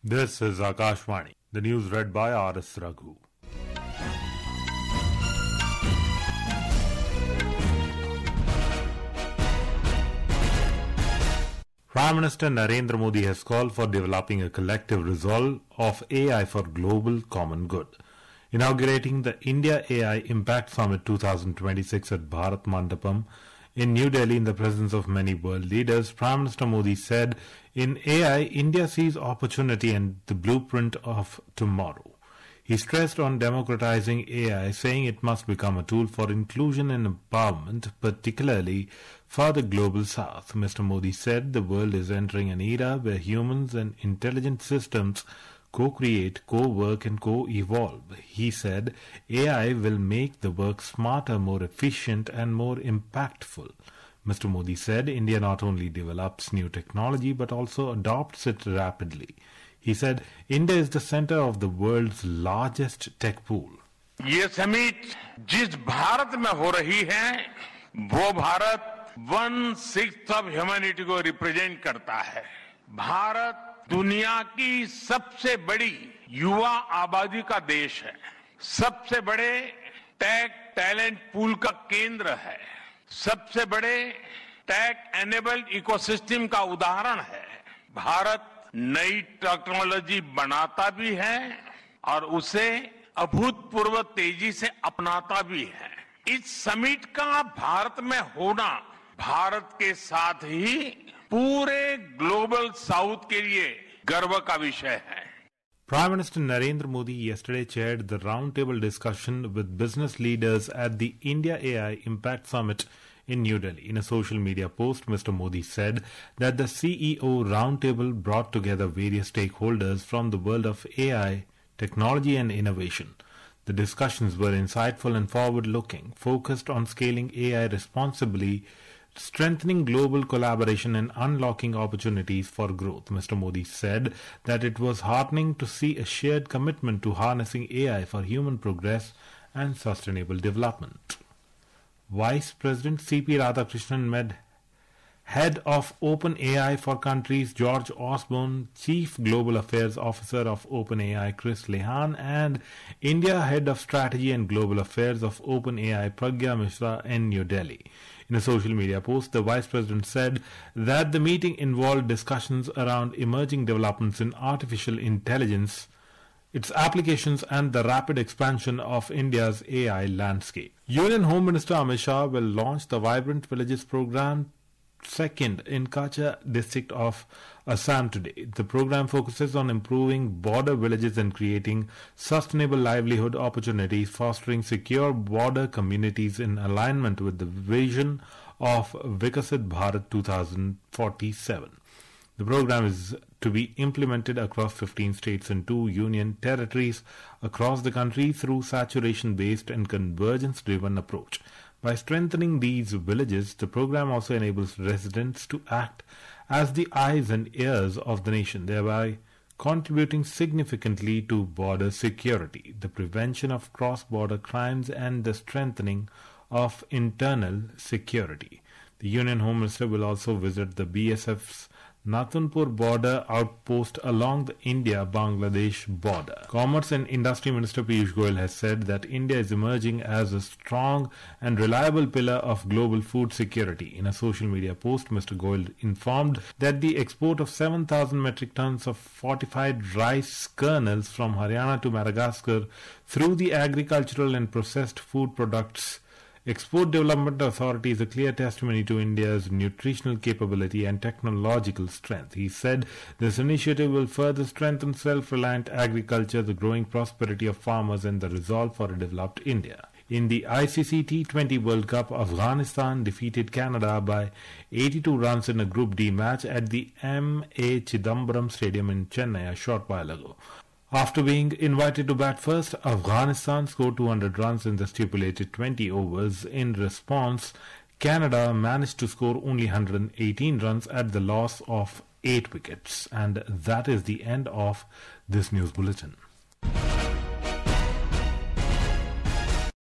This is Akashvani. The news read by R.S. Raghu. Prime Minister Narendra Modi has called for developing a collective resolve of AI for global common good. Inaugurating the India AI Impact Summit 2026 at Bharat Mandapam in New Delhi in the presence of many world leaders, Prime Minister Modi said, "In AI, India sees opportunity and the blueprint of tomorrow." He stressed on democratizing AI, saying it must become a tool for inclusion and empowerment, particularly for the global south. Mr. Modi said the world is entering an era where humans and intelligent systems co-create, co-work and co-evolve. He said AI will make the work smarter, more efficient and more impactful. Mr. Modi said India not only develops new technology but also adopts it rapidly. He said India is the center of the world's largest tech pool. ये summit जिस भारत में हो रही है वो Bharat 1/6 of humanity को represent करता है। भारत दुनिया की सबसे बड़ी युवा आबादी का देश है, सबसे बड़े टेक टैलेंट पूल का केंद्र है, सबसे बड़े टेक एनेबल्ड इकोसिस्टम का उदाहरण है। भारत नई टेक्नोलॉजी बनाता भी है और उसे अभूतपूर्व तेजी से अपनाता भी है। इस समिट का भारत में होना भारत के साथ ही पूरे ग्लोबल साउथ के लिए गर्व का विषय है। Prime Minister Narendra Modi yesterday chaired the roundtable discussion with business leaders at the India AI Impact Summit in New Delhi. In a social media post, Mr. Modi said that the CEO roundtable brought together various stakeholders from the world of AI, technology and innovation. The discussions were insightful and forward-looking, focused on scaling AI responsibly, strengthening global collaboration and unlocking opportunities for growth. Mr. Modi said that it was heartening to see a shared commitment to harnessing AI for human progress and sustainable development. Vice President C.P. Radhakrishnan met Head of OpenAI for Countries George Osborne, Chief Global Affairs Officer of OpenAI Chris Lehan, and India Head of Strategy and Global Affairs of OpenAI Pragya Mishra in New Delhi. In a social media post, the Vice President said that the meeting involved discussions around emerging developments in artificial intelligence, its applications and the rapid expansion of India's AI landscape. Union Home Minister Amit Shah will launch the Vibrant Villages program second in Kacha district of Assam today. The program focuses on improving border villages and creating sustainable livelihood opportunities, fostering secure border communities in alignment with the vision of Vikasit Bharat 2047. The program is to be implemented across 15 states and 2 union territories across the country through saturation-based and convergence-driven approach. By strengthening these villages, the program also enables residents to act as the eyes and ears of the nation, thereby contributing significantly to border security, the prevention of cross-border crimes and the strengthening of internal security. The Union Home Minister will also visit the BSF's Nathunpur border outpost along the India-Bangladesh border. Commerce and Industry Minister Piyush Goyal has said that India is emerging as a strong and reliable pillar of global food security. In a social media post, Mr. Goyal informed that the export of 7,000 metric tons of fortified rice kernels from Haryana to Madagascar through the Agricultural and Processed Food Products Export Development Authority is a clear testimony to India's nutritional capability and technological strength. He said this initiative will further strengthen self-reliant agriculture, the growing prosperity of farmers and the resolve for a developed India. In the ICC T20 World Cup, Afghanistan defeated Canada by 82 runs in a Group D match at the M.A. Chidambaram Stadium in Chennai a short while ago. After being invited to bat first, Afghanistan scored 200 runs in the stipulated 20 overs. In response, Canada managed to score only 118 runs at the loss of 8 wickets. And that is the end of this news bulletin.